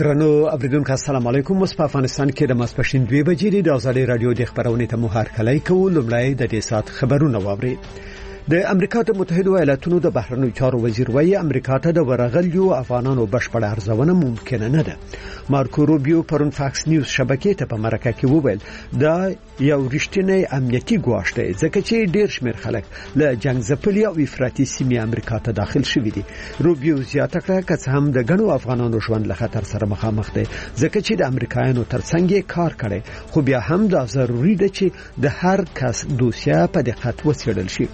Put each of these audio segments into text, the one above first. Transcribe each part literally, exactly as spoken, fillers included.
درنو اوریدونکو السلام علیکم. اوس په افغانستان کې د ماسپښین دوه بجې د ازادي رادیو د خبرونې ته مو هرکلی کوو. لومړی د دې سات خبرونه واوري. د امریکا د متحده ایالاتونو د بهرنیو چارو وزیر وايي امریکا ته د ورغلیو افغانانو بشپړ ارزونه ممکن نه ده. مارکو روبیو پرون فاکس نیوز شبکې ته په مرکه کې وویل دا یو رښتینی امنیتي ګواښ دی ځکه چې ډیر شمېر خلک له جنگ ځپلي او افراطي سیمې امریکا ته داخل شوي دي. روبیو زیاته کړه که څه هم د ګڼو افغانانو ژوند له خطر سره مخامخ دی ځکه چې د امریکایانو ترڅنګ کار کړي، خو بیا هم دا ضروری ده چې د هر کس دوسیه په دقت وڅېړل شي.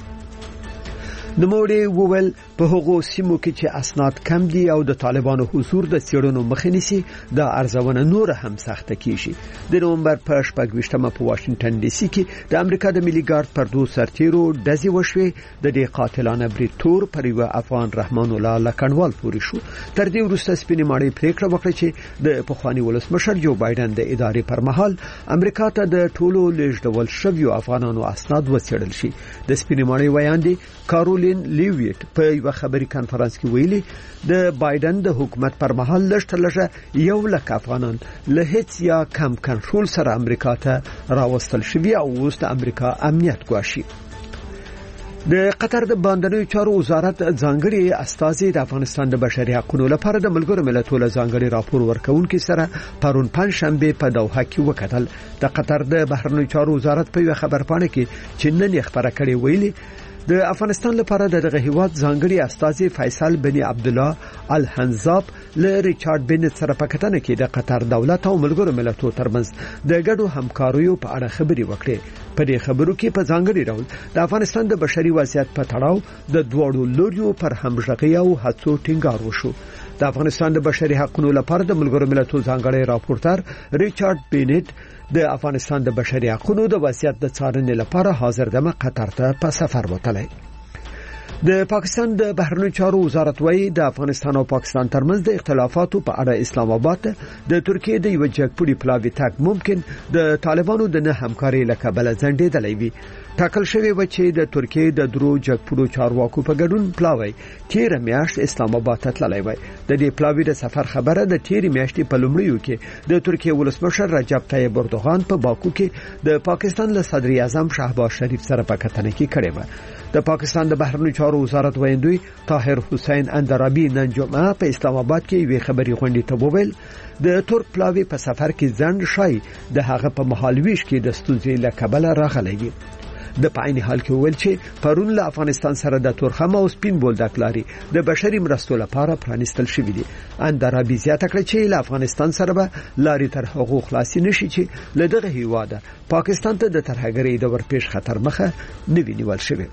نوموړي وویل په هغو سیمو کې چې اسناد کم دي او د طالبانو حضور د څېړنو مخه نیسي دا ارزونه نور هم سخته کیږي. د نومبر په شپږویشتمه په واشنگټن ډي سي کې د امریکا د ملي ګارد پر دوه سرتیرو ډزې وشوې. د دې قاتلانه برید تور پر یو افغان رحمان الله لکنوال پورې شو. تر دې وروسته سپینې ماڼۍ پریکړه وکړه چې د پخواني ولسمشر جو بایدن د ادارې پر مهال امریکا ته د ټولو لیږدول شویو افغانانو اسناد وڅېړل شي. د سپینې ماڼۍ ویاندې کارولین لیویټ په یو خبري کانفرنس کې ویلي د بایدن د حکومت پر مهال لږ تر لږه یو لک افغانان له هیڅ یا کم کنټرول سره امریکا ته راوستل شوي او اوس د امریکا امنیت ګواښي. د قطر د باندنیو چارو وزارت ځانګړي استازي د افغانستان د بشري حقوقو لپاره د ملګرو ملتونو ځانګړي راپور ورکونکو سره پرون پنځشنبه په دوحه کې وکتل. د قطر د بهرنیو چارو وزارت په یو خبرپاڼه کې چې نن یې خبره کړې ویلي د افغانستان لپاره دغه هیواد ځانګړي استازي فیصل بن عبد الله الحنزاب له ریچارډ بنت سره په کتنه کې د قطر دولت او ملګرو ملتونو ترمنځ د ګډو همکاریو په اړه خبري وکړي. په دې خبرو کې په ځانګړي ډول د افغانستان د بشري وضعیت په تړاو د دوړو لوريو پر همغږي او هڅو ټینګار وشو. د افغانستان د بشري حقوقو لپاره د ملګرو ملتونو ځانګړي راپورټر ریچارډ بنت د افغانستان د بشري حقوقو د وضعیت د څارنې لپاره حاضر دمه قطر ته په سفر وتلی. د پاکستان د بهرنیو چارو وزارت وايي د افغانستان او پاکستان ترمنځ د اختلافاتو په اړه اسلام آباد د ترکیې د یو جګپوړي پلاوي تک ممکن د طالبانو د نه همکاري لکبل ځنډېدلی وي. ټاکل شوی و چې د ترکیې د درو جګپوړو چارواکو په ګډون پلاوی تیر میاشت اسلام آباد ته تللی وای. د دې پلاوي د سفر خبره د تیر میاشتې په لومړیو کې د ترکیې ولسمشر رجب طیب اردوغان په باکو کې د پاکستان له صدر اعظم شهباز شریف سره په کتنه کې کړې و. د پاکستان د بهرنیو چارو وزارت ویاندوی طاهر حسین اندرابی نن جمعه په اسلام آباد کې یوې خبري غونډې ته وویل د ترک پلاوي په سفر کې ځنډ شای د هغه په مهالويش کې د ستونزې له کبله راغلی وي. د پاین حال کې ویل چې پرون له افغانستان سره د تورخم او سپین بولدک لاري د بشري مرستو لپاره پرانیستل شوې دي. اندرابی زیاته کړه چې له افغانستان سره به لاري تر هغو خلاصي نشي چې له دغه هیواده پاکستان ته د ترهګرۍ د ورپېښ خطر مخه نه وینول شوی.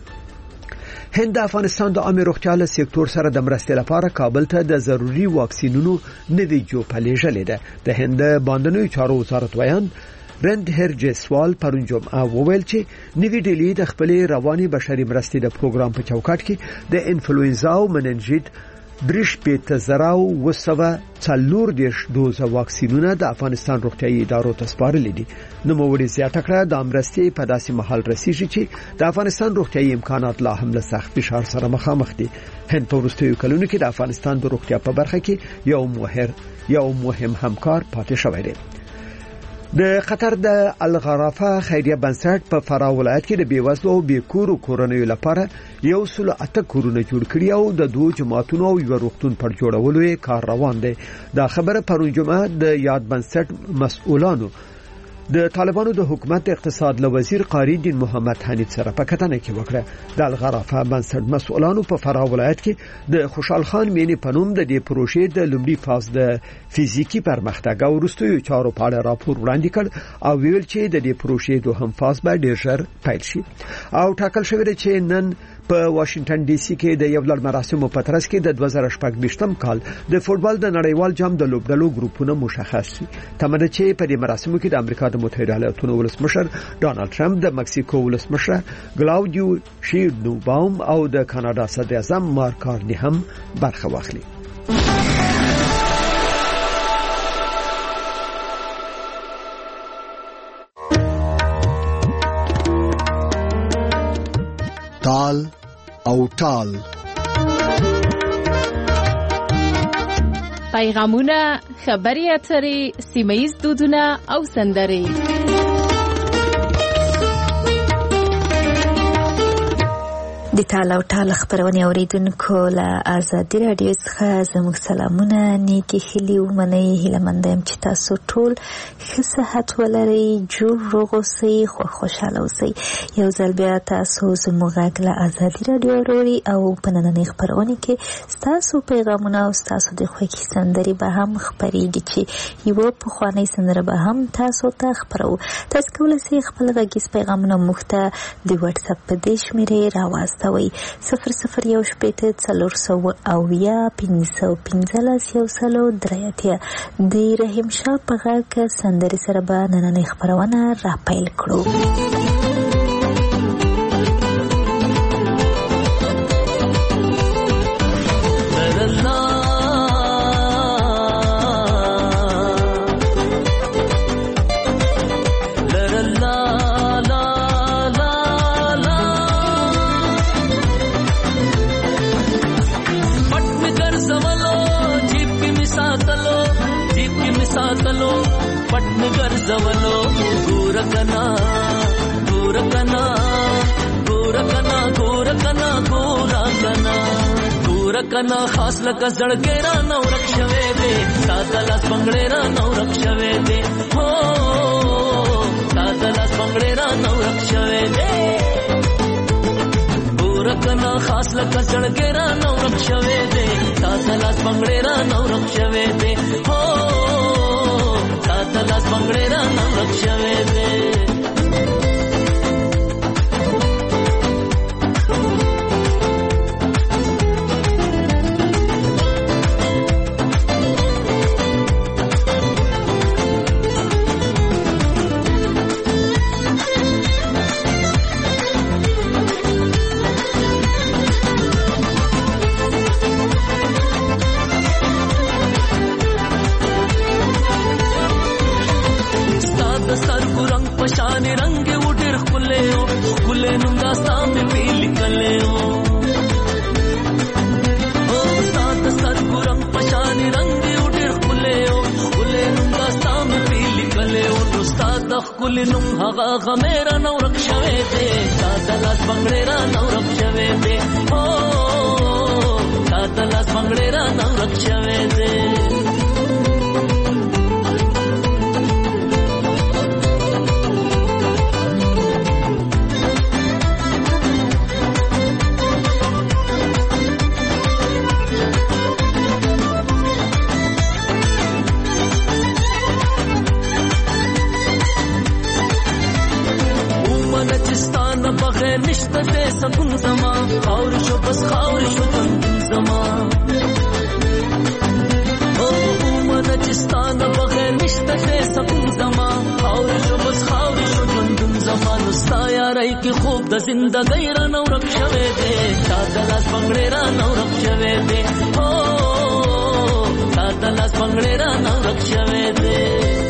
هند د افغانستان د عامه روغتیا له سکتور سره د مرستې لپاره کابل ته د ضروري واکسینونو نوې جوړه لیږلې ده. د هند باندنیو چارو وزارت ویان رند هر جسوال پرون جمعه وویل چې نوې ډیلی د خپل رواني بشري مرستې د پروګرام په چوکاټ کې د انفلوئنزا او مننجیت درش په زراو وسوه څلور دیش دوزه واکسینونه د افغانستان روغتیايي ادارو ته سپارل دي. نو موږ زیاته کړه د امرستي په داسې محل رسیږي چې د افغانستان روغتیايي امکانات لا هم له سخت فشار سره مخامخ دي. هند په وروستیو کلونو کې د افغانستان د روغتیا په برخه کې یو مهر یو مهم همکار پاتې شوی دی. د قطر د الغرافه خیریه بنسټ په فراه ولایت کې د بیوزلو او بیکورو کورنیو لپاره یو سل اته کورونه جوړ کړي او د دوه جماعتونو او یو روغتون پر جوړولو کار روان دی. دا خبره پرون جمعه د یاد بنسټ مسؤلانو د طالبانو د حکومت اقتصاد له وزیر قاری دین محمد حنیف سره په کتنه کې وکړه. د الغرافه بنسټ مسؤلانو په فراه ولایت کې د خوشحال خان مینې پنوم د دې پروژې د لومړي فاز د فزیکی پرمختګ او وروستیو چارو په اړه راپور وړاندې کړ او ویل چې د دې پروژې دوهم فاز به ډیر ژر پیل شي. او ټاکل شوی دی چې نن په واشنگټن ډي سي کې د یو لړ مراسمو په ترڅ کې د دوه زره شپږ کال د فوټبال د نړیوال جام د لوبډلو ګروپونه مشخص شي. تمنه چې په دې مراسمو کې د امریکا د متحده ایالاتونو ولسمشر ډانلډ ټرمپ، د مکسیکو ولسمشر کلاودیو شینباوم او د کاناډا صدر اعظم مارک کارني هم برخه واخلي. تال او ټال پیغامونه، خبري اترې، سیمه‌ییز دودونه او سندرې. د ټال او ټال خبرونه اوریدونکو له آزادي رادیو څخه زموږ سلامونه، نیکی هیلې ومنئ. هیله یم چې تاسو ټول ښه صحت ولرئ، جوړ روغ اوسئ، خوښ خوشحاله اوسئ. یو ځل بیا تاسو زموږ غږ له آزادي رادیو اورئ او په نننۍ خبرونه کې ستاسو پیغامونه او ستاسو د خوښې سندرې به هم خپرېږي چې یوه پخوانۍ سندره به هم تاسو ته خپرو. تاسو کولی شئ خپل غږیز پیغامونه موږ ته د واتساپ په دې شمېرې راواستوئ: صفر صفر یو شپېته څلور سوه اویا پنځه سوه پنځلس یو سلو درې اتیا. د رحیم شاه په غږ سندرې سره به نننۍ خپرونه را پیل کړو. زولو ګورکنا ګورکنا ګورکنا ګورکنا ګورکنا ګورکنا خاص لکه زړګې را نو رښوي دې ساده لاس بنگړې را نو رښوي دې هو ساده لاس بنگړې را نو رښوي دې ګورکنا خاص لکه زړګې را نو رښوي دې ساده لاس بنگړې را نو رښوي دې هو تلاس بنگړې را نو رښوي دې. پشانی رنگ وډر خله او خله نوم داستا مې پیل کله او او سات سر ګرم پشانی رنگ وډر خله او خله نوم داستا مې پیل کله او استاد خله نوم هغه غمیرا نو رښوي دې ساده لاس بنگړې را نو رښوي دې او ساده لاس بنگړې را نو رښوي دې. بغیر نشته ته سکون زما خاور شو بس خاور شو زما او مده چستان بغیر نشته ته سکون زما خاور شو بس خاور شو زما نستا یارای کی خوب د زندګی را نو رښوي دې ساده لاس بنگړې را نو رښوي دې او ساده لاس بنگړې را نو رښوي دې.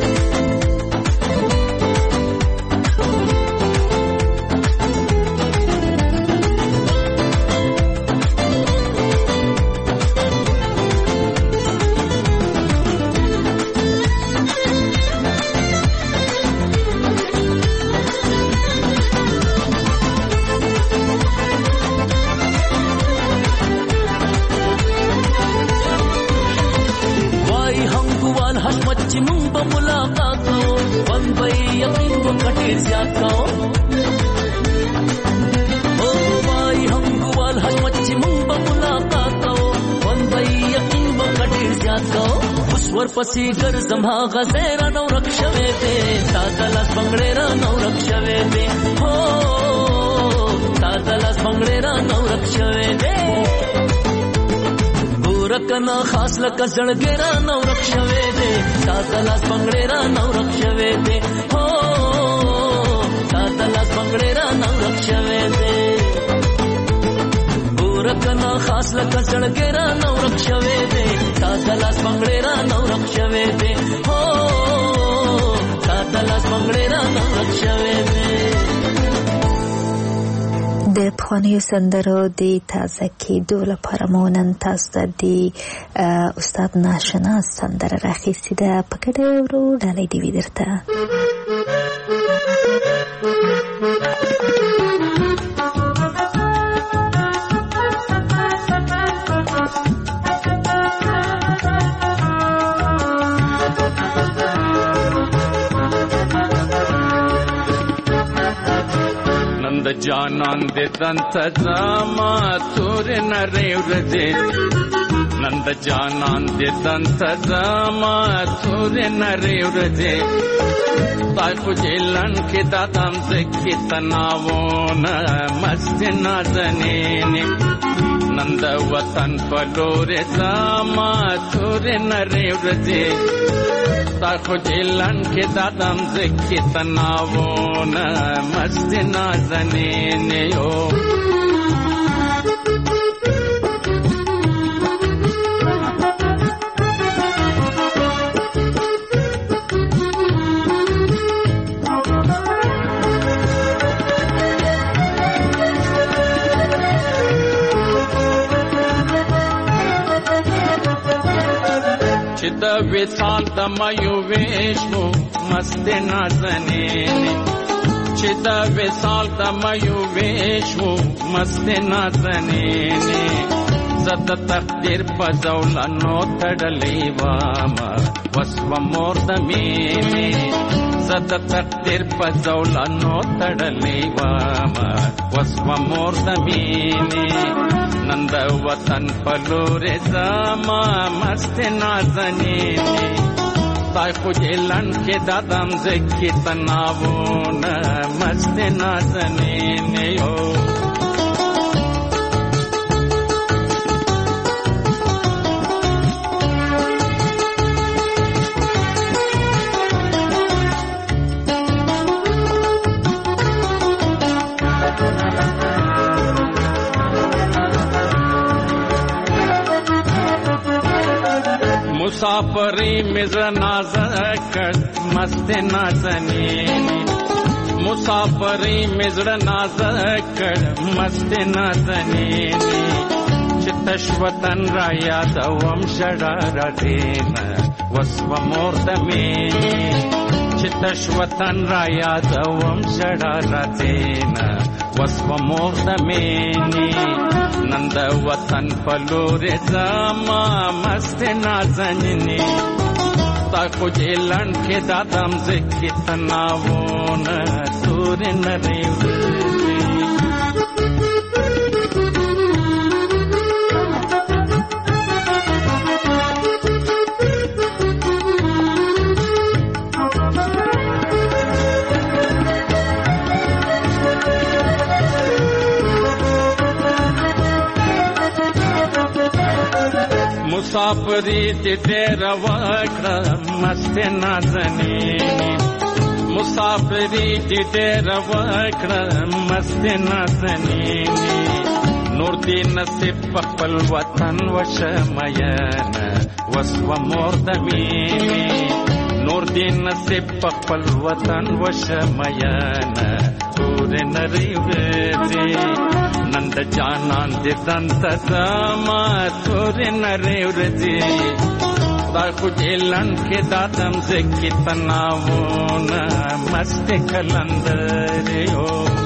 ورپسې ګرځم هغه ځای را نو رښوي دې ساده لاس بنگړې را نو رښوي دې هو ساده لاس بنگړې را نو رښوي دې. ګورکنا خاص لکه زړګې را نو رښوي دې ساده لاس بنگړې را نو رښوي دې هو ساده لاس بنگړې را نو رښوي دې. ګورکنا خاص لکه زړګې را نو رښوي دې ساده لاس بنگړې را نو رښوي دې هو ساده لاس بنگړې را نو رښوي دې. د د پخوانیو سندرو د تازه کېدو لپاره مو نن تاسو ته د استاد ناشناس سندره راخیستې ده. په ګډه ورو ډالۍ دې وي درته. نند جانان دې دنت زما تور نری ورځې نند جانان دې دنت زما تور نری ورځې تای خو جیلن کې دادم زکې تناوونه مست نازنینې نند وطن په لور زما تور نری ورځې تای خو جیلن کې دادم زکې تناوونه مست نازنینې یو د وصال د مایو ویشمو مست نازنینې چې د وصال د مایو ویشمو مست نازنینې زد تقدیر په زولانو تړلې واما وسو مور د مینې زد تقدیر په زولانو تړلې واما وسو مور د مینې نند وطن پلور زما مست نازنینې تای خو جیلن کې دادم زکې تناوونه مست نازنینې یو مسافری مزر نازکر مست نازنینې مسافری مزر نازکر مست نازنینې چې تش وطن را یادوم شرارتینه وسو مور د مینې چې تش وطن را یادوم شرارتینه وسو مور د مینې نند وطن پلور زما مست نازنینې تا خو جیلن کې دادم زکې تناوونه تور نری ورځې مسافری دې ډېر وکړه مست نازنینې مسافری دې ډېر وکړه مست نازنینې نور دې نصیب په خپل وطن وشه مینه وسوه مور د مینې نور دې نصیب په خپل وطن وشه مینه تورې نرۍ ورځې نند جانان دې دنت زما تورې نرۍ ورځې تا خو جیلن کې دادم زکې تناوونه مست کلندرې یو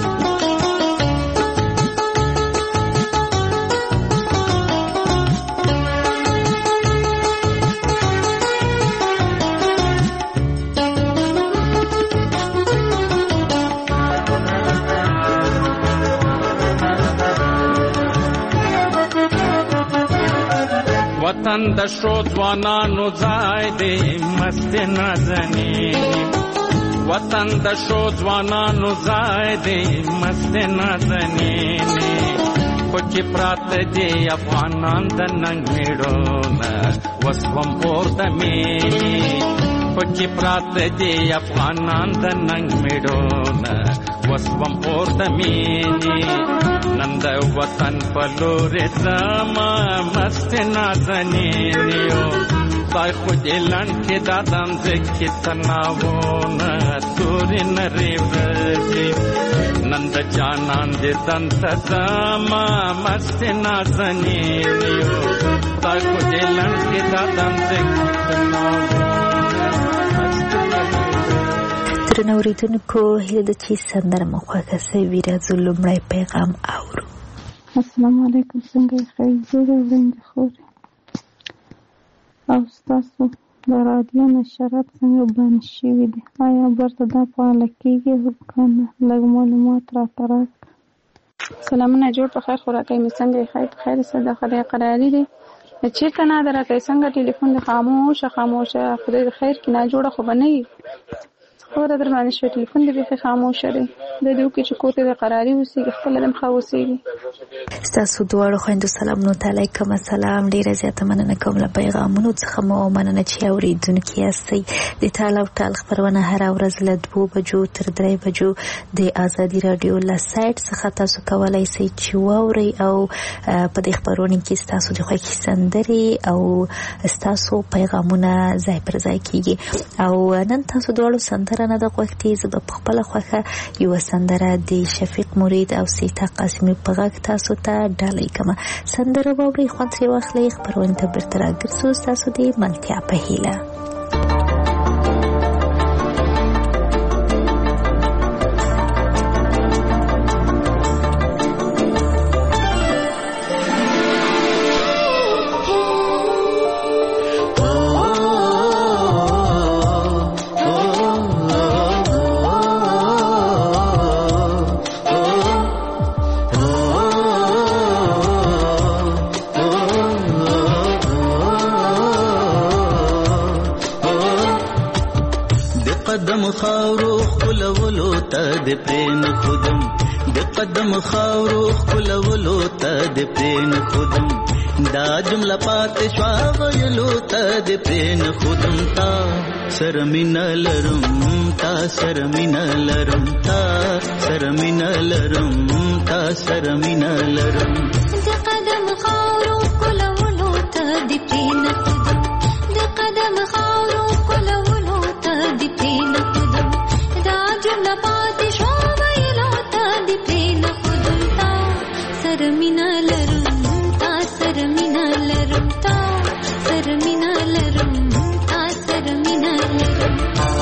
وطن د شو ځوانانو ځای دی مست نازنینې وطن د شو ځوانانو ځای دی مست نازنینې خو چې پراته دي افغانان د ننګ میړونه وسوم پورته مینې خو چې پراته دي افغانان د ننګ میړونه وسوم پورته مینې نند وطن پلور زما مست نازنینې خدای خو دې لنډ کې دا دمځه کې تناوونه تورې نرې ورځې نن د جانان دې دنته زما مست نازنین یو خدای خو دې لنډ کې دا دمځه کې تناوونه مست نرې درنو اوریدونکو هیله ده چې سندره مو خوښه سوي راځو لومړی پیغام اورو. السلام علیکم، څنګه یې ښه جوړې وړاندې خورې او ستاسو د رادیو نشرات څنګه بند شوي دي؟ آیا برته دا فعاله کېږي که نه؟ لږ معلومات راته راکړه. سلامونه، جوړ په خیر خوراکۍ مې څنګه یې ښه په خیر څه د خدای قراري دی چېرته نه ده راکوي څنګه ټلیفون د خاموشه خاموشه خدای د خیر کې نه جوړه خو به نه وي خوره در باندې شوی ټلیفون دې بیخي خاموشه دی د دې وکړي چې کور ته د قراري اوسېږي خپله دم ښه اوسېږي. ستاسو دواړو خویندو سلامونو ته علیکم السلام. ډېره زیاته مننه کوم له پیغامونو څخه مو مننه چې اورېدونکي یاستئ. د ټال او ټال خپرونه هره ورځ له دوو بجو تر درې بجو د ازادي راډیو له سایټ څخه تاسو کولی شئ چې واورئ او په دې خپرونه کې ستاسو د خوښې سندرې او ستاسو پیغامونه ځای پر ځای کېږي. او نن تاسو دواړو سندره نه ده غوښتې، زه به په خپله خوښه یوه سندره د شفیق مرید او سیتا قاسمي په غږ تاسو ته ډالۍ کومه. سندره واورئ، خوند ترې واخلئ، خپرونې ته بیرته راګرځو ستاسو د ملتیا په هیله. قدم خاورو خلولو تا د پرین خودم د قدم خاورو خلولو تا د پرین خودم دا جمله پات شوا ویلو تا د پرین خودم تا سرمینا لرم تا سرمینا لرم تا سرمینا لرم تا سرمینا لرم د قدم خاورو خلولو تا د پرین خودم د قدم خاورو خلولو تا د پرین خودم دا جمله پات شوا ویلو تا د پرین خودم تا سرمینا لرم تا سرمینا لرم تا سرمینا لرم تا سرمینا لرم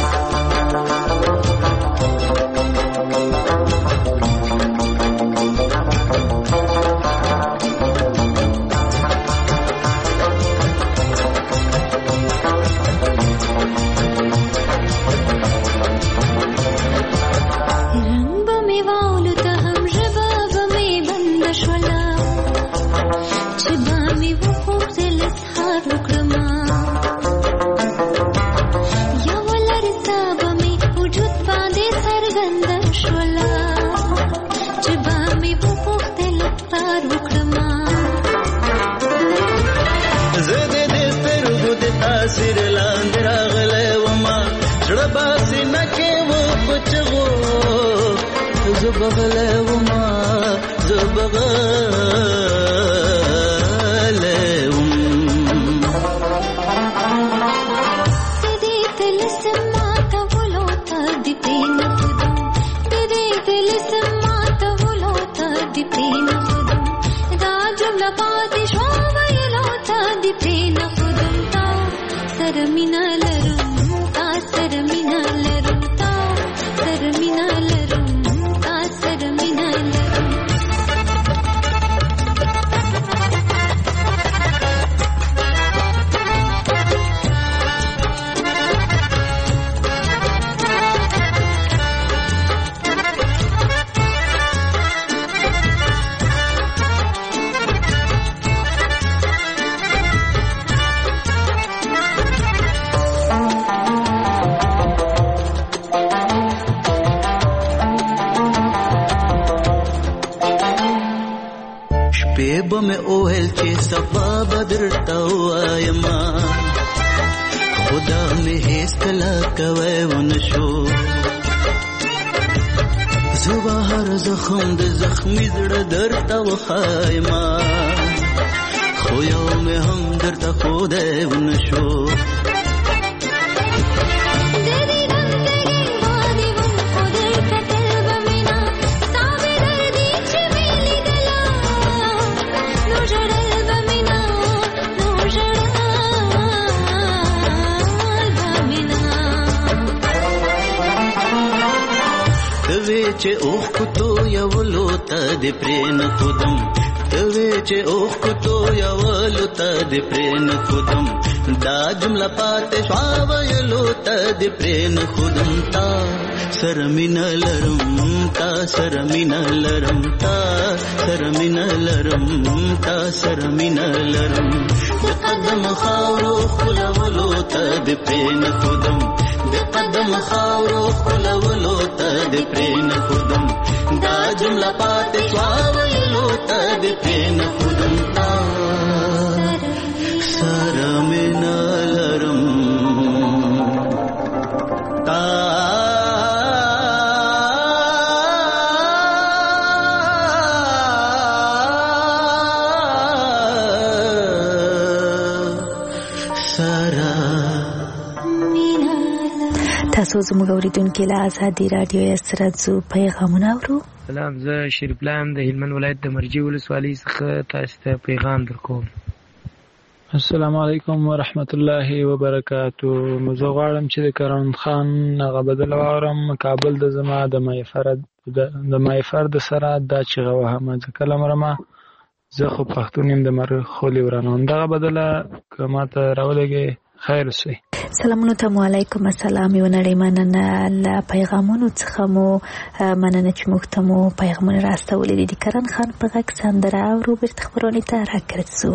زبغله وما زبغله وم تدي تلسما تولو تدي بين خدم تدي تلسما تولو تدي بين خدم دا جمله بعد شو ويلو تدي بين خدم تا سرمنا لرم تا سرمنا لرم تا سرمنا لرم بم اوهل چې صفا بدر توايما خدا مې هیڅ کلا کوي ونشو زوا هر زخم د زخمي زړه درته وخایما خو یو مې هم درته ښودی ونه شو چې اوخ کو تو یولو ته د پرین خودم توی چې اوخ کو تو یولو ته د پرین خودم دا جمله پاتې شوا ویلو ته د پرین خودم تا سرمین لرم تا سرمین لرم تا سرمین لرم تا سرمین لرم د قدم خاورو خلولو ته د پرین خودم د قدم خاورو خلولو ته د پرین خودم دا جمله پاتې شوا ویلو ته د پرین خودم تا سرمین لرم تا تاسو زموږ اوریدونکو له آزادي رادیو سره څو پیغامونه اورو. سلام، زه شریف لام د هلمند ولایت د مرجی ولسوالۍ څخه تاسو ته پیغام درکوم. السلام علیکم ورحمت الله وبرکاتو. زه غواړم چې د کرم خان هغه بدل واورم کابل د زما د مایفرد د مایفرد سره دا چې غوهم ځکه لمرمه زه خو پښتون یم د مر خولي ورانون دغه بدله کما ته راولګي خیر سي. سلامونه ته علیکم السلام یو نړۍ مننه له پیغامونو څخه مو مننه چې موږ ته مو پیغامونه راستولې دي. کرن خان په غږ سندره او روبرت خبرونه ته راکړسو.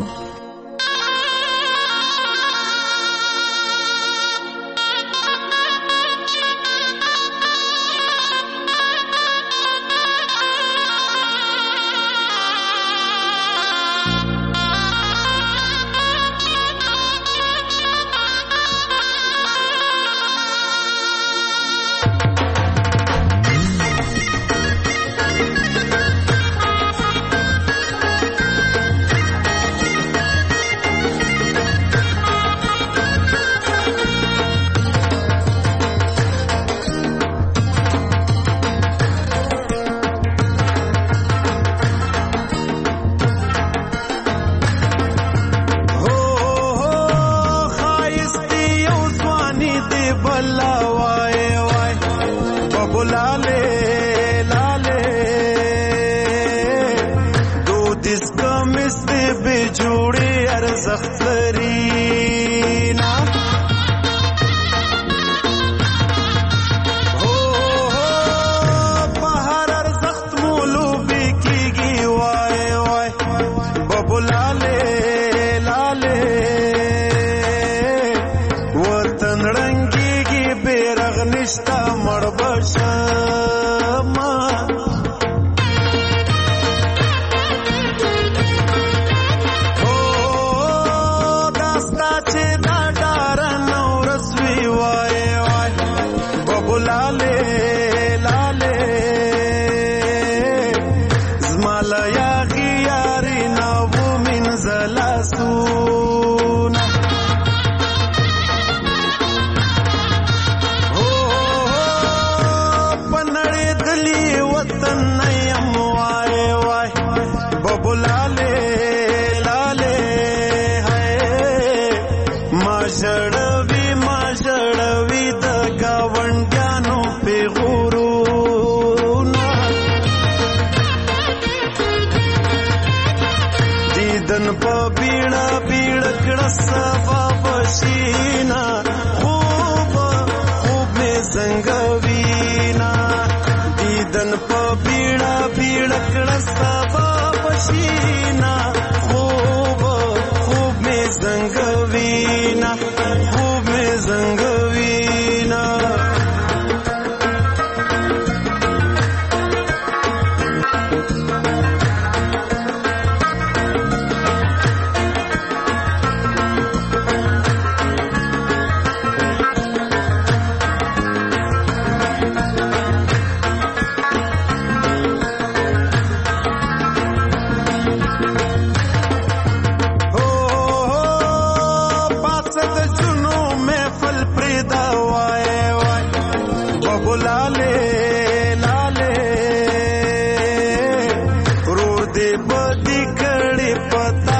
دې بدی کړي پتا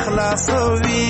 اخلاصوي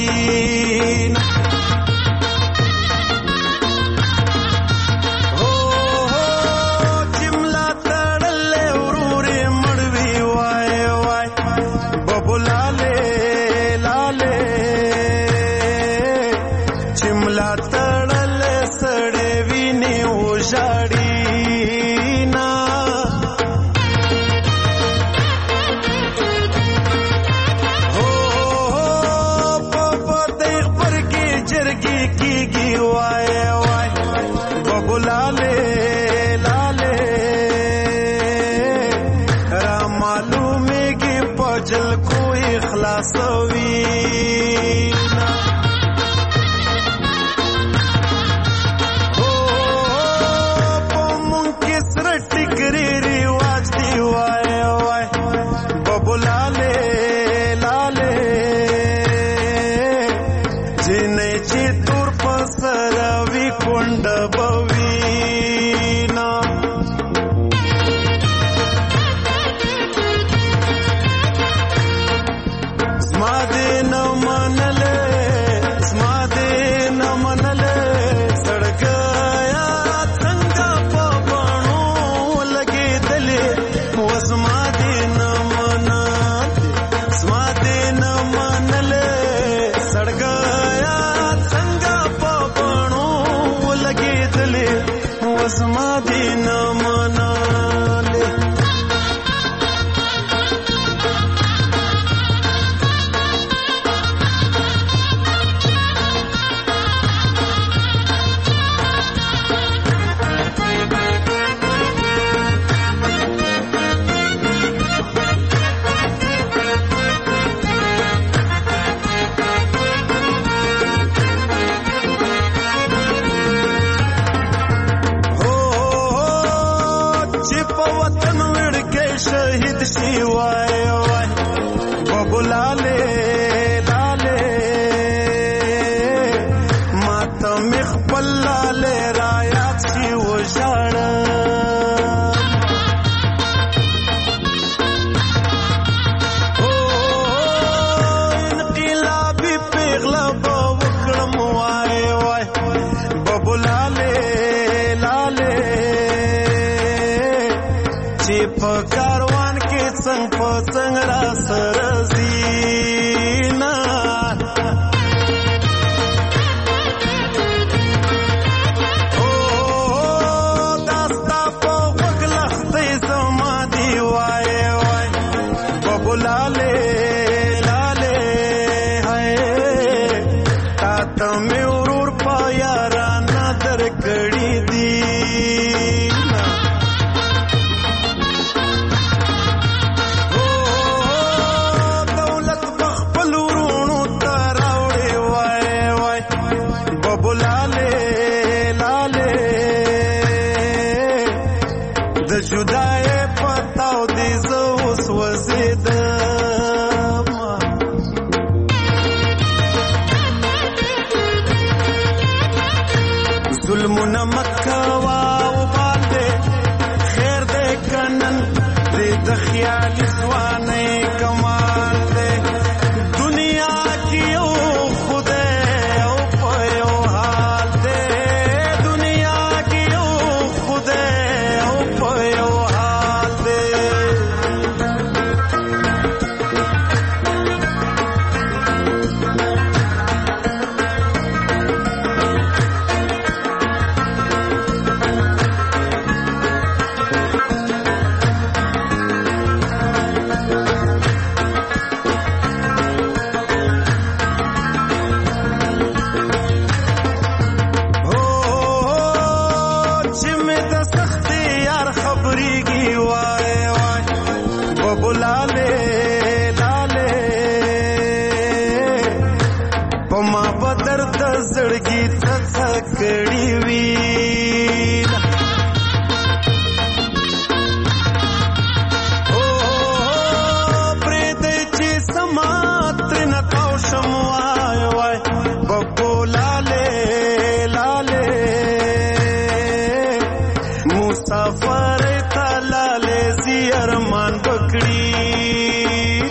مسافر ته لاله زی ارمان پکړی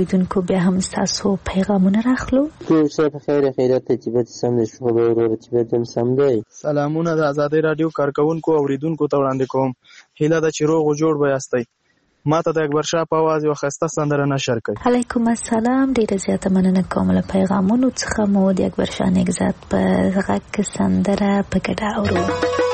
اوریدونکو بیا هم تاسو پیغامونه راخلو. ټول څه په خیر خیرات ته چې به سم دي شو به ورور چې به دم سم دی. سلامونه د آزادۍ رادیو کارکونکو اوریدونکو ته وړاندې کوم. هیله ده چې روغ او جوړ به یاستئ. ما ته د اکبر شاه په आवाज یو خسته سندره نشر کړي. علیکم السلام. ډیره زیاته مننه کوم له پیغامونو څخه. مو د اکبر شاه نگزاد په غږ کې سندره په ګډه اورو.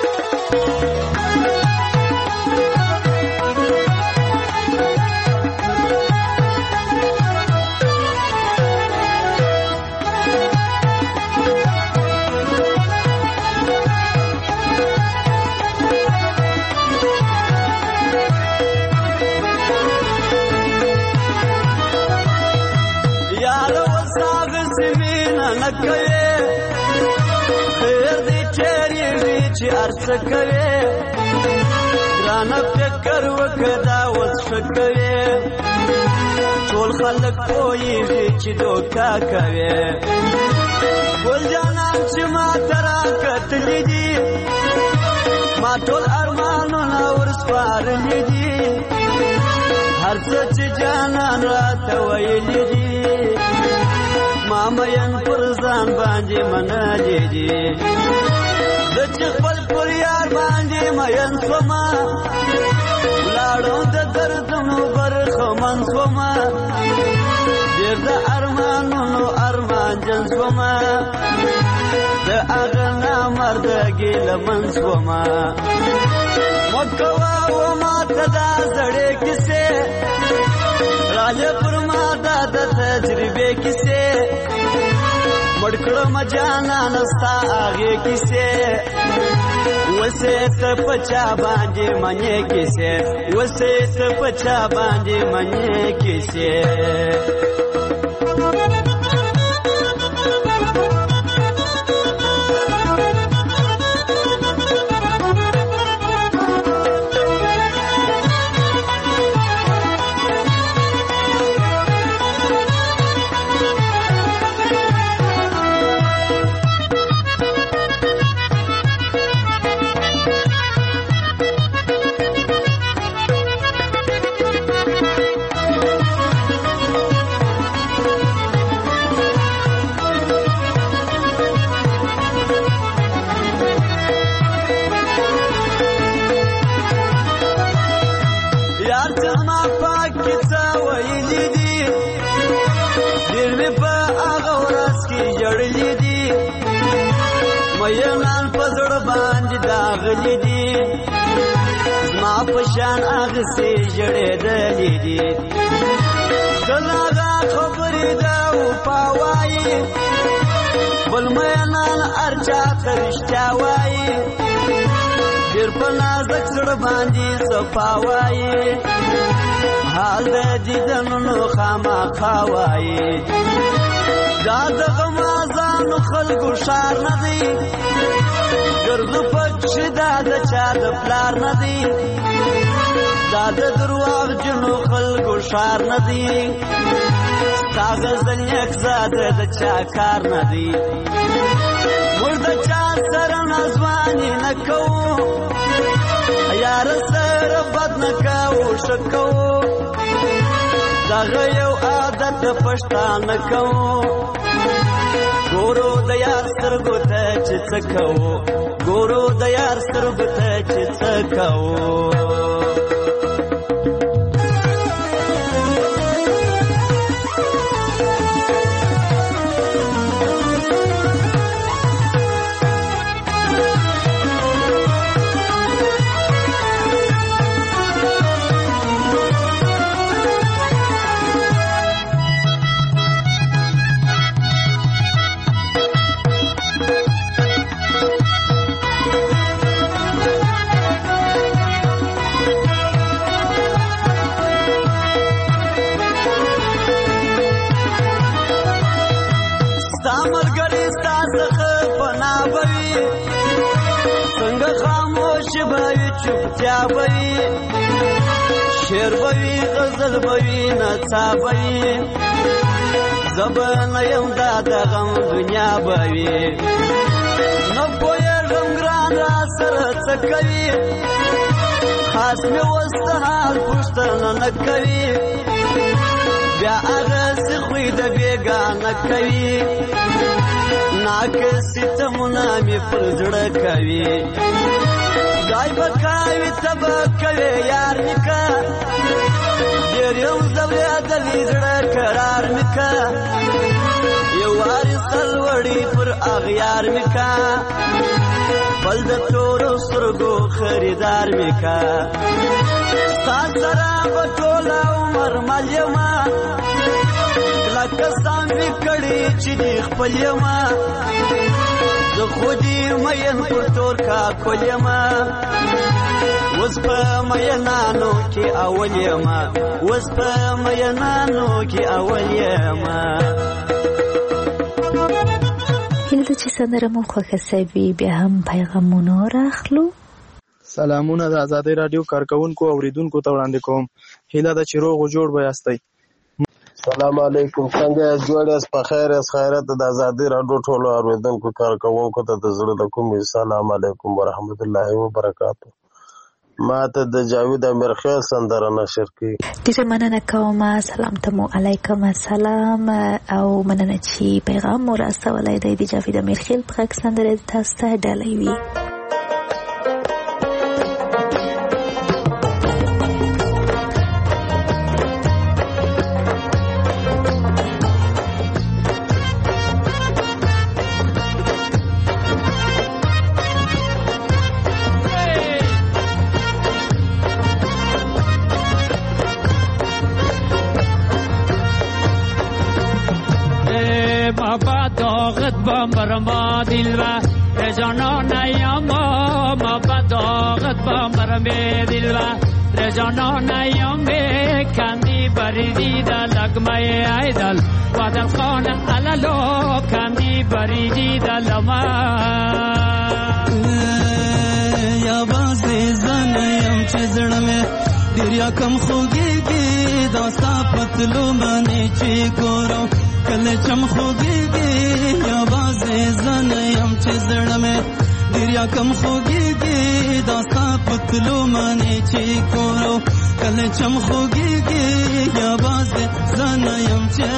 خیر دی چیرې وی چې ارڅ کوي ګرانه فکر وکړه اوس ښه کوي ټول خلک پوهېږي چې دوکه کوي ګل جانان چې ما ته راکتلي دي ما ټول ارمانونه ورسپارلي دي هر څه چې جانان راته ویلي دي ما مین پر ځان باندې منلې دي د چې خپل پر یار باندې مین شوما لاړو د دردونو برخمن شوما ډېر د ارمانونو ارمان جن شوما د هغه نامردګي لمن شوما مکوا و ما ته دا زړې کیسې راځه پر ما دا د تجربې کیسې مړکړه مجانا نستا هغه کیسې وسه ته پچا باندې منې کیسې وسه ته پچا باندې منې کیسې پشان آغا سے جڑے دلی دی دلاغا خبری داو پاوائی بلمینان ارچا ترشتاوائی دیر پنازک سڑ باندی صفاوائی حال دا دیدنو خاما خواوائی داد غمازان خلقو شار ندی گردو پکش داد چاد پلار ندی داد درواغ جنو خلقو شار ندی کاغذ دنیک زاده دا چاکار ندی مرد چا سر نازوانی نکو یار سر بد نکو شکو دا غیو عادت پشتان نکو گورو د یار سترګو ته چې څه کوو ګورو د یار سترګو ته چې څه کوو چپتیا بوی شیر بوی غزل بوی نڅا بوی زبان یم دا د غم دنیا بوی نو پوهېږم ګران را سره څه کوي خاص مې اوس د حال پوښتنه نه کوي بیا اغس خوی د بیگانه کوي ناکس تمنا می پر زړه کوي دای بکاوي تبا کوي یار نکا ډیر یو زویا د زړه قرار نکا یو وارثل وړي پر اغیار نکا بل د تور سترګو خریدار میکا ساسرا بټولا عمر مالیما لکه سام وکړي چې دی خپل یما زه خودي مېن پر تور کا کولما وس په مېنانو کې اول یما وس په مېنانو کې اول یما هیله چې سندره مو خوښه سوي بیا هم پیغامونه راخلو. سلامونه د آزادۍ رادیو کارکونکو اوریدونکو ته وړاندې کوم. هیله ده چې روغ او جوړ به یاستئ. سلام علیکم، څنګه یاست؟ جوړ یاست؟ په خیر یاست؟ خیرات د آزادۍ رادیو ټولو اوریدونکو کارکونکو ته د زړه د کومې سلام علیکم ورحمت الله وبرکاته. ما ته د جاوید امیر خیل سندره نشر کړي. ډیره مننه کوم. سلام ته مو علیکم السلام او مننه چې پیغام مو راستولی دی. د جاوید امیر خیل په غږ سندره تاسو ته ډالۍ وي. مرما دلوا رجانا نیاما ما بداغت با مرمه دلوا رجانا نیامه کندی بریدی دا لگمه ایدل وادل خانه علالو کندی بریدی دا لما یا بازی زنیم چه زڑمه دریا کم خوگی گی داستا پتلو منی چی گورو کل چم خوگی گی یا بازی زنیم چه زڑمه دریا کم خوگی گی داستا پتلو منی چی گورو کل چم خوگی گی یا بازی زنیم چه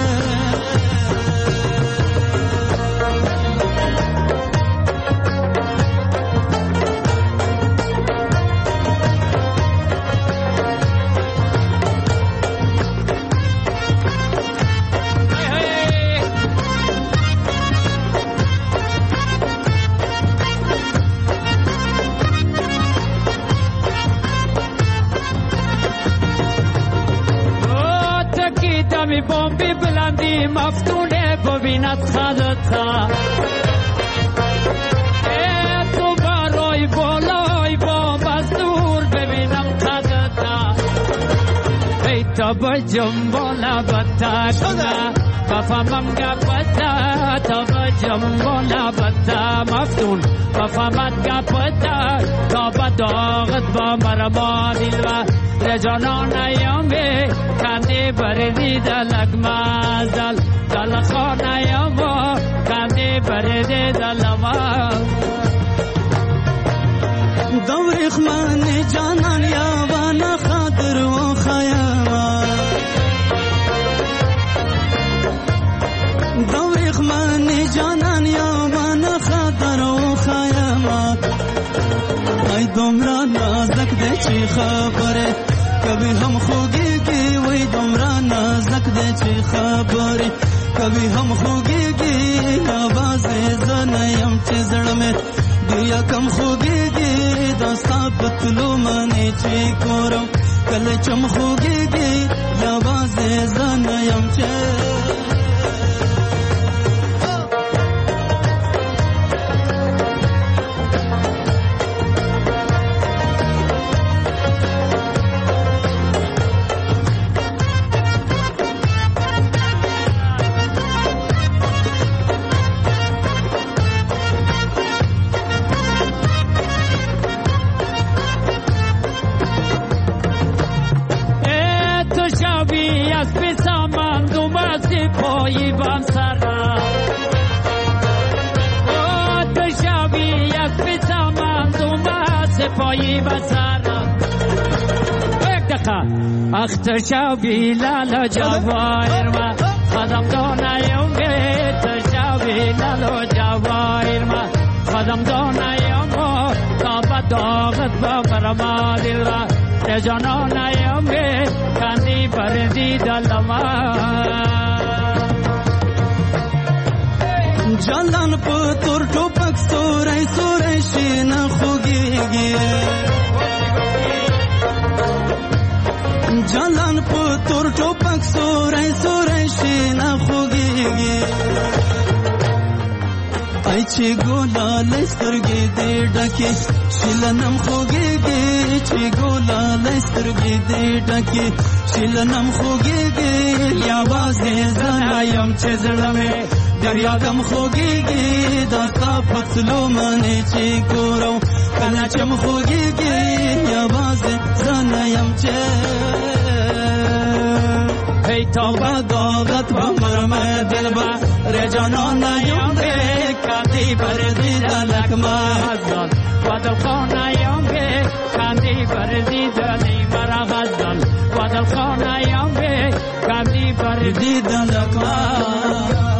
بومبی بلندی مفتونه ببیند خدتا ای تو برای بالای بوم از دور ببینم خدتا ای تا بجم بالا بتا کنه بفهمم گپتا تا بجم بالا بتا مفتون بفهمت گپتا تا بداغت با مرما دلوا رجانا نیامه کندی بردی دلک مازل دل خانه یاما کندی بردی دلما دوریخ من جانان یاوانا خاطر و خیاما دوریخ من جانان یاوانا خاطر و خیاما ای دمرا نازک ده چی خبره کبھی ہم خوگی گی وہی دمرا نازک دے چی خبری کبھی ہم خوگی گی آواز زنیم چی زڑ میں دیا کم خوگی گی داستا پتلو منی چی کورم کل چم خوگی گی آواز زنیم چی خا اختشابی لالا جوایر ما خدم دونایم اختشابی لالا جوایر ما خدم دونایم کعبه داغت با برما دل را جانانایم کاندی پردی دلما جلان پتور ټوپک ستوري ستوري شین خوږيږي جلان پتور ټوپک ستوري ستوري شین خوږيږي ای چې ګولا لسترګې دې ډکه شلنم خوږيږي چې ګولا لسترګې دې ډکه شلنم خوږيږي یا وازه زنایم چې زړمه دریا کم خوږيږي دا تا پتلو منې چې ګورو کله چې م خوږيږي یا وازه زنایم چې هی توبه داغت و مرمه دلبا رجانانا یم دے کاندی برزی دلک مازدان ودل خانه یم دے کاندی برزی دلی مرا غزدان ودل خانه یم دے کاندی برزی دلک مازدان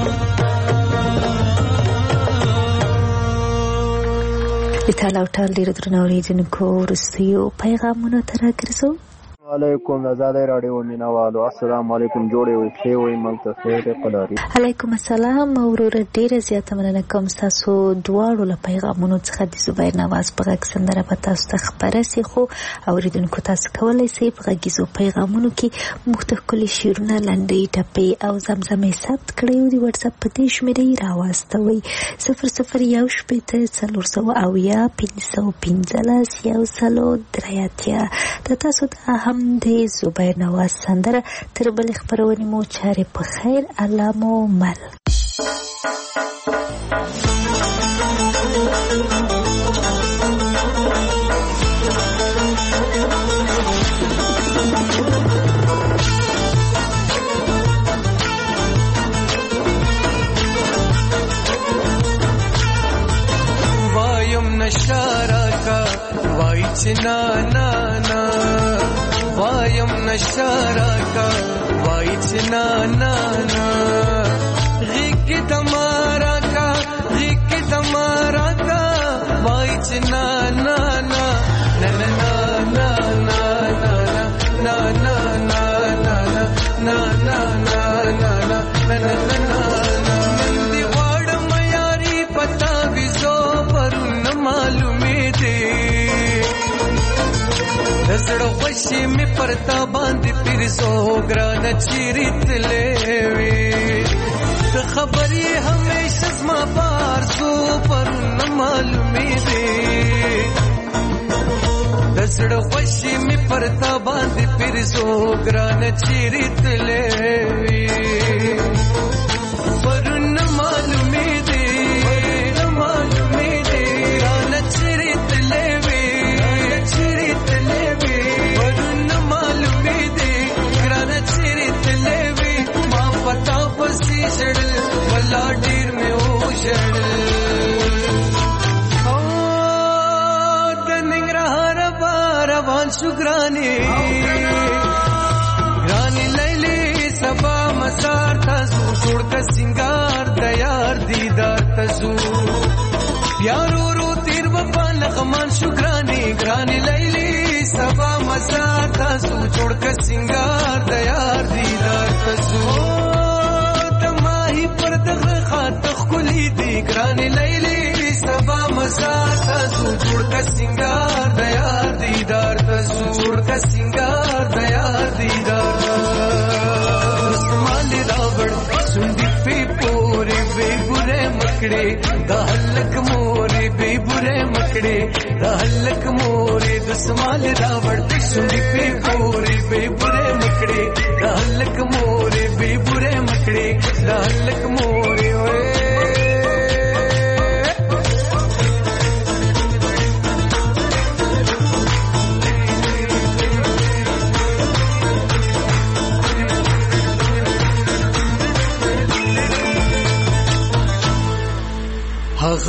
لطال او ټال ډېر درنو اوریدونکو وروستیو پیغامونو ته راګرځو. علیکم آزادی رادیو مینوالو السلام علیکم جوړې وي ښې وي موږ ته خیر قداري. علیکم السلام وروره ډېره زیاته مننه کوم ستاسو دواړو له پیغامونو څخه د زبیر نواز په غږ سندره به تاسو ته خپره سي خو اوریدونکو تاسو کولی سئ په غږیزو پیغامونو کې موږ ته ښکلي شعرونه لنډۍ ټپې او زمزمې ثبت کړئ او د وټساپ په دې شمېرې راواستوئ صفر صفر یو شپېته څلور سوه اویا پنځه سوه پنځلس یو سلو درې اتیا د تاسو ته هم د زبیر نواز سندره تر بلې خپرونې مو چارې په خیر الله مو مل. وایم نشارا کا وای چنا نا نا وایم نشارا کا وای چنا نا نا غیق تمارا کا غیق تمارا کا وای چنا نا نا نا نا نا نا نا نا نا نا نا نا نا نا نا دی واړ میاري پتا وزو پر نه معلومې دي زړه خوشي می پرتا باندې پیر زو ګران چیرې تلې وي ته خبرې همیشه زما بار زو پر نه معلومې دي زړه خوشي می پرتا باندې پیر زو ګران چیرې تلې وي پر نه معلومې دي نه معلومې دي ګران چیرې تلې وي چیرې تلې پتا پسی شړل ولا ډیر مې او شړل او د ننګرهار روان شو ګرانی ګرانی لیلی سبا مزار تاسو جوړ کا سنگار د یار دیدار تاسو یارو رو تیر وفا لغمان شو ګرانی ګرانی لیلی سبا مزار تاسو جوړ کا سنگار د یار دیدار تاسو پر دغه خاطر خلی دی ګران لیلی سبا مزا تاسو جوړ کا سنگار د یار دیدار تاسو جوړ کا سنگار د یار دیدار اسمان راوړ سندې په پورې به ګره مکړې د هلک مورې به ګره مکړې د هلک مورې د اسمان راوړ سندې په پورې به ګره مکړې د هلک مورې به ګره مکړې د هلک مورې وې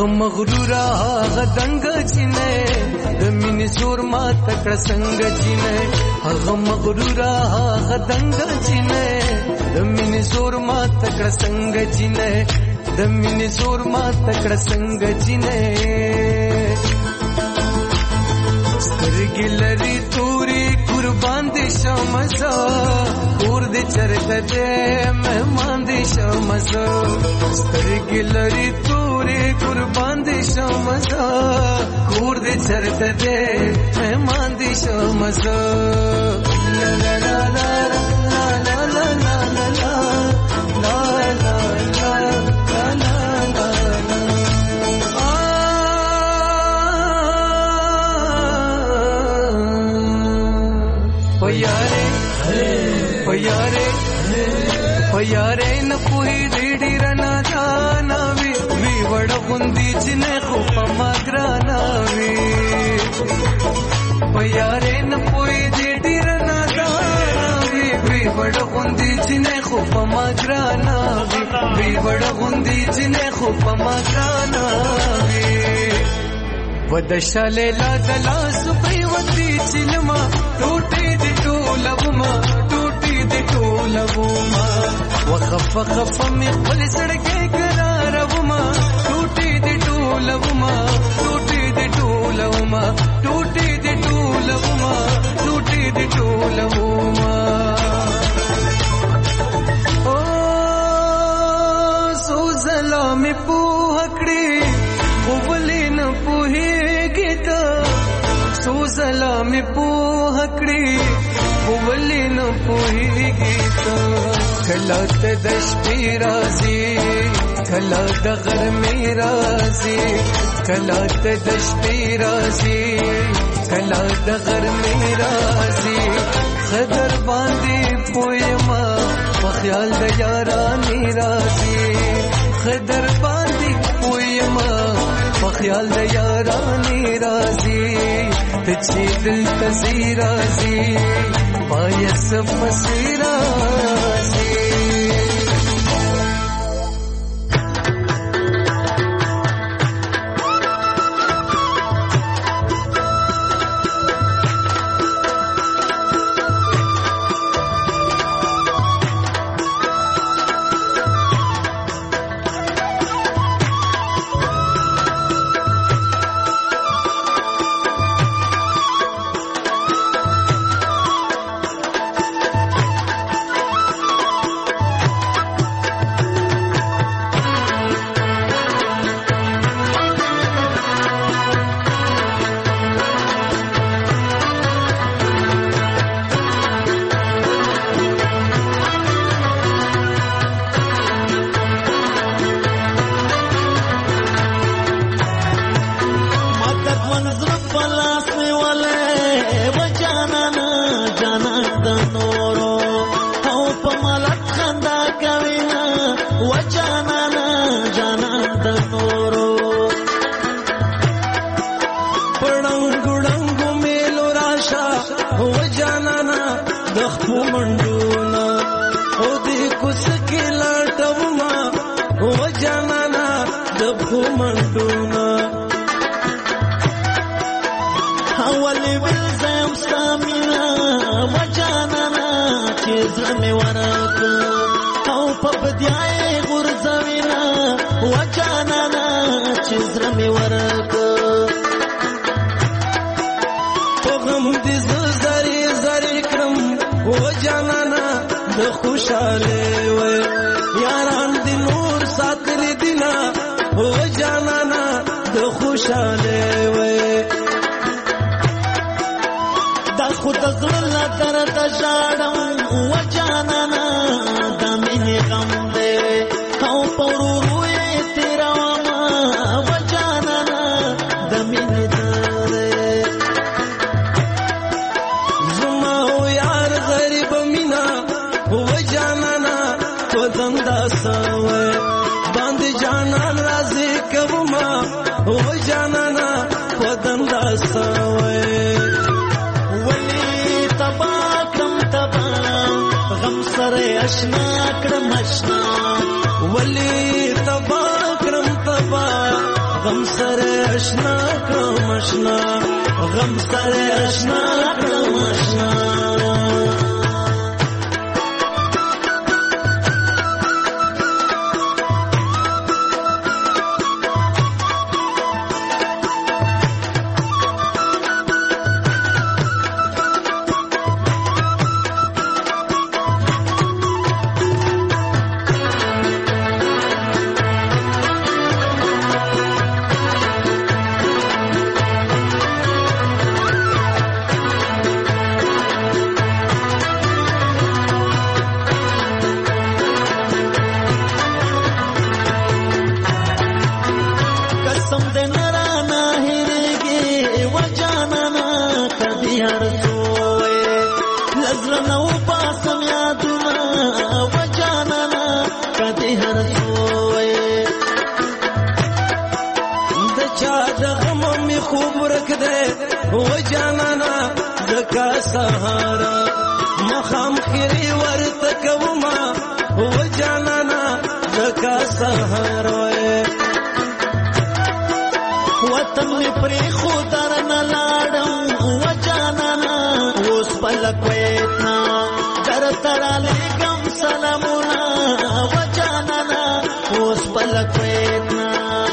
هغه مغرور هغه دنګ چینه د مینې زور ما تکړه څنګه چینه هغه مغرور هغه دنګ چینه د مینې زور ما تکړه څنګه چینه د مینې زور ما تکړه څنګه چینه سترګې لري توري قربان دي شمسا اور دې چرته دې مهمان دي شمسا سترګې لري توري قربان دي شمسا اور دې چرته دې مهمان دي شمسا لا لا لا لا لا لا لا لا لا لا لا Oyare, oyare na puhi didi rana jana vi vi vada gundi chine khupa magrana vi oyare na puhi didi rana jana vi vi vada gundi chine khupa magrana vi vi vada gundi chine khupa magrana vi vadashale la dala supaywati chilma tote di tolawma لبوما وخف خف می خپل سړکې قراروما ټوټې دې ټولوما ټوټې دې ټولوما ټوټې دې ټولوما ټوټې دې ټولوما او سو سلام په هکړې خپلې نه پوهېږي ته سو سلام په هکړې خپلې نه پوهېږي کلا ته د شپې راځي کلا د غرمې راځي کلا ته د شپې راځي کلا د غرمې راځي خدر باندې پوهما په خیال د یارانې راځي خدر باندې پوهما په خیال د یارانې راځي ته چې دل ته زی راځي پایس پسې راځي غم سره اشنا کړم اشنا غم سره اشنا کړم اشنا سهارا مخام خيري ورتكوما وجانانا زكا سهارا وطن می پری خودر نلادم وجانانا اوس پلکویتنا در ترالی گم سلامونا وجانانا اوس پلکویتنا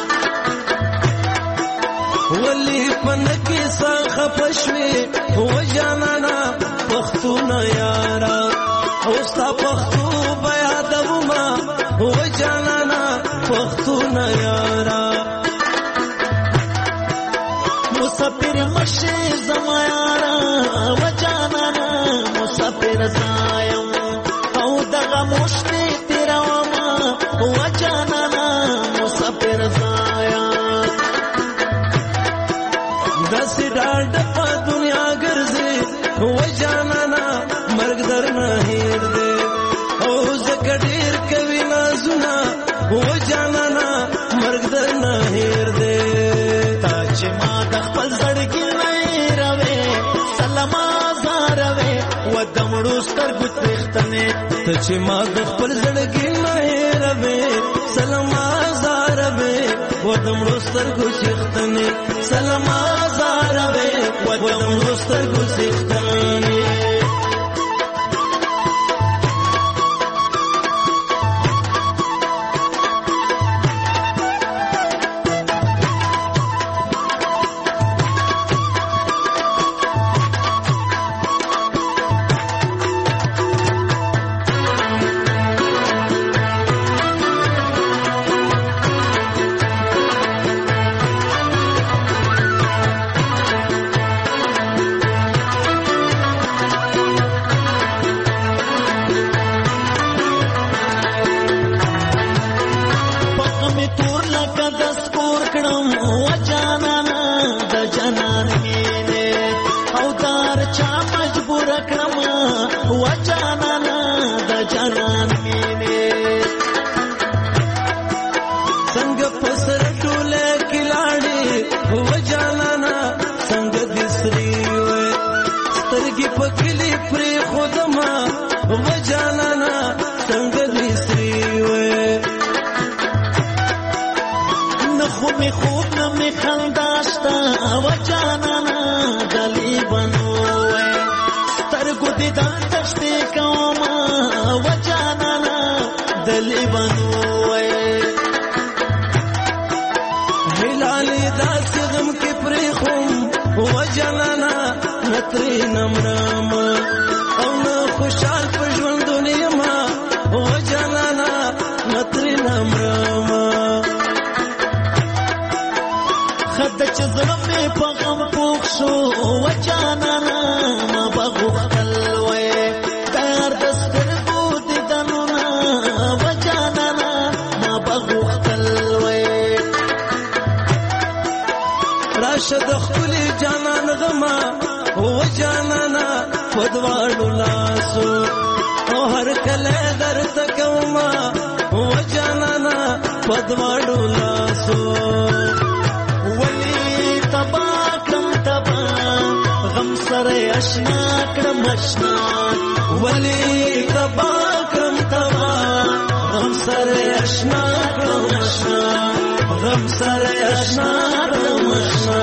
ولی پنکی ساخ پشوی وجانانا پختونا یارا اوستا پختو بیا دوما وجانانا پختونا یارا مسافر مشي زما یارا وجانانا مسافر زایم او دغه مشتي تیروما وجانانا مسافر زایم داسې ډاډ په دنیا ګرځي وجانانا مرګ درنه هیر دی او زکه ډیر کوي نازونه وجانانا مرګ درنه هیر دی تا چې ما د خپل زړګي نه روي سلام زاروي و دمړو سترګو تختنه ته چې ما د خپل زړګي نه روي سلام زاروي و دمړو سترګو تختنه سلام زاروي و دمړو سترګو تختنه غم سره اشنا کړم اشنا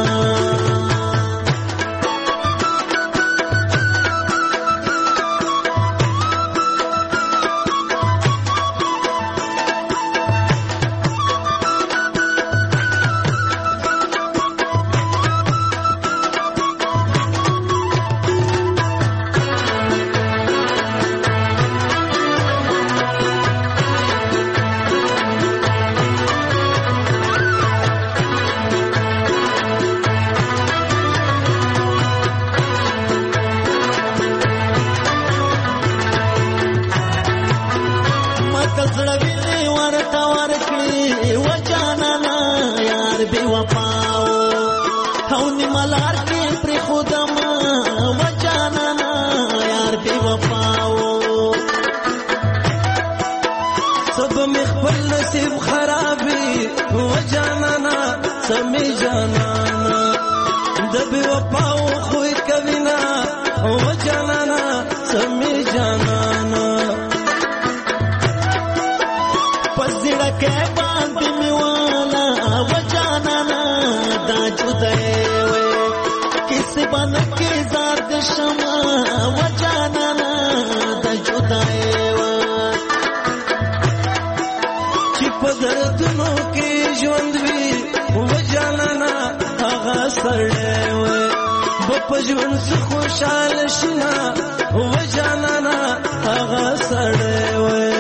پجون څه خوشاله شنا و جانانا هغه سړی وای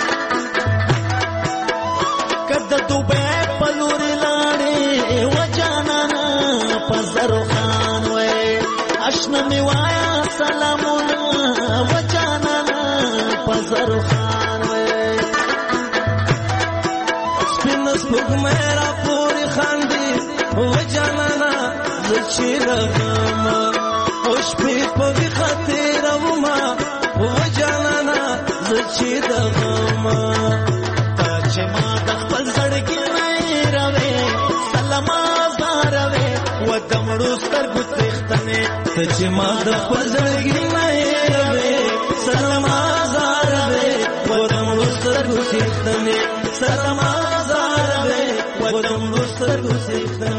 کده دوبه په لور لاړې و جانانا پزر خان وای آشنا می وایا سلامونه و جانانا پزر خان وای سپین سپوږ مې را پورې خاندي و جانانا زچې لغما اوش په په خاطر وما و جانانا زچې لغما تا چې ما د خپل زړګي نه راوي سلام زاروي و دمړو سترګو تختنه ته چې ما د خپل زړګي نه راوي سلام زاروي و دمړو سترګو تختنه سلام زاروي و دمړو سترګو تختنه